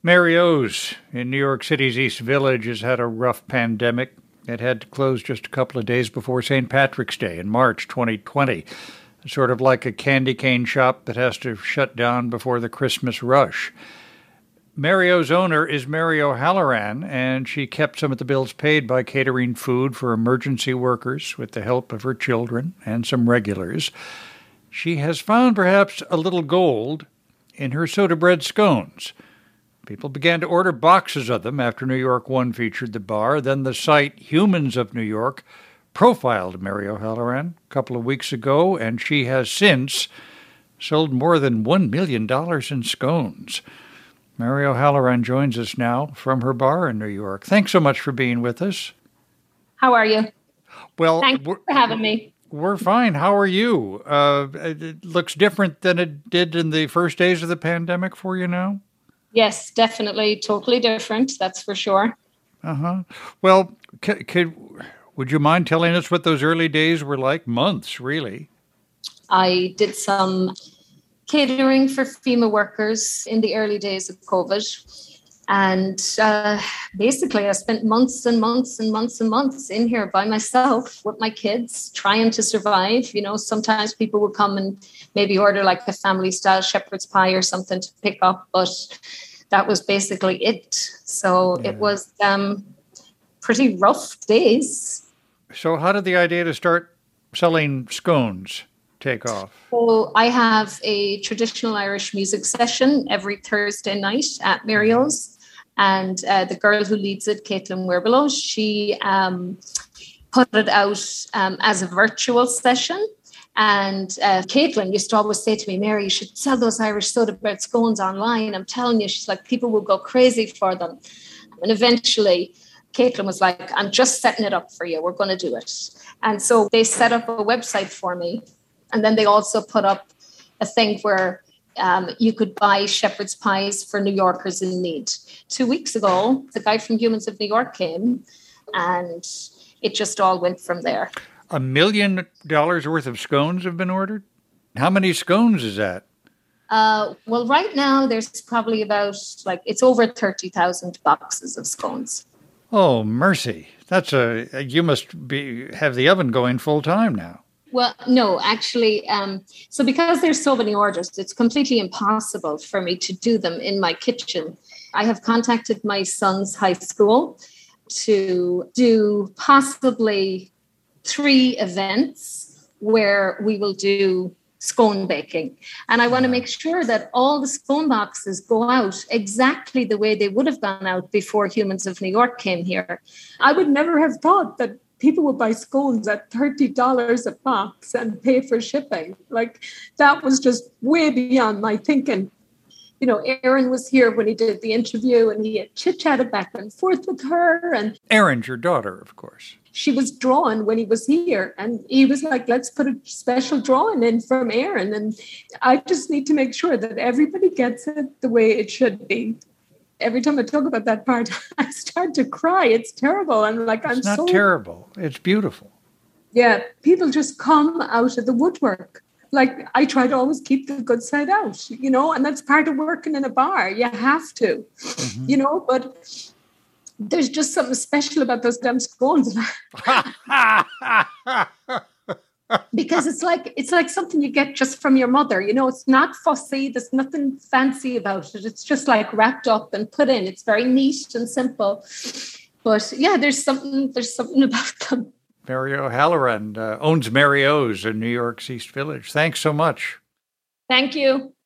Mary O's in New York City's East Village has had a rough pandemic. It had to close just a couple of days before St. Patrick's Day in March 2020. Sort of like a candy cane shop that has to shut down before the Christmas rush. Mary O's owner is Mary O'Halloran, and she kept some of the bills paid by catering food for emergency workers with the help of her children and some regulars. She has found perhaps a little gold in her soda bread scones. People began to order boxes of them after New York One featured the bar. Then the site Humans of New York profiled Mary O'Halloran a couple of weeks ago, and she has since sold more than $1 million in scones. Mary O'Halloran joins us now from her bar in New York. Thanks so much for being with us. How are you? Well, thanks for having me. We're fine. How are you? It looks different than it did in the first days of the pandemic for you now? Yes, definitely. Totally different. That's for sure. Uh-huh. Well, would you mind telling us what those early days were like? Months, really. I did some catering for FEMA workers in the early days of COVID. And basically, I spent months and months and months and months in here by myself with my kids, trying to survive. You know, sometimes people would come and maybe order like a family-style shepherd's pie or something to pick up, but that was basically it. So It was pretty rough days. So how did the idea to start selling scones take off? So I have a traditional Irish music session every Thursday night at Mary O's. And the girl who leads it, Caitlin Werbelow, she put it out as a virtual session. And Caitlin used to always say to me, Mary, you should sell those Irish soda bread scones online. I'm telling you, she's like, people will go crazy for them. And eventually, Caitlin was like, I'm just setting it up for you. We're going to do it. And so they set up a website for me. And then they also put up a thing where you could buy shepherd's pies for New Yorkers in need. 2 weeks ago, the guy from Humans of New York came, and it just all went from there. $1 million worth of scones have been ordered? How many scones is that? Well, right now, there's probably about, it's over 30,000 boxes of scones. Oh, mercy. You must have the oven going full time now. Well, no, actually, so because there's so many orders, it's completely impossible for me to do them in my kitchen. I have contacted my son's high school to do possibly 3 events where we will do scone baking. And I want to make sure that all the scone boxes go out exactly the way they would have gone out before Humans of New York came here. I would never have thought that people would buy scones at $30 a box and pay for shipping. That was just way beyond my thinking. You know, Aaron was here when he did the interview and he had chit-chatted back and forth with her. And Erin's your daughter, of course. She was drawing when he was here. And he was like, let's put a special drawing in from Aaron. And I just need to make sure that everybody gets it the way it should be. Every time I talk about that part, I start to cry. It's terrible. It's not terrible. It's beautiful. Yeah, people just come out of the woodwork. I try to always keep the good side out, you know, and that's part of working in a bar. You have to, you know, but there's just something special about those damn scones. Because it's like something you get just from your mother, you know. It's not fussy. There's nothing fancy about it. It's just wrapped up and put in. It's very neat and simple. But yeah, there's something about them. Mary O'Halloran owns Mary O's in New York's East Village. Thanks so much. Thank you.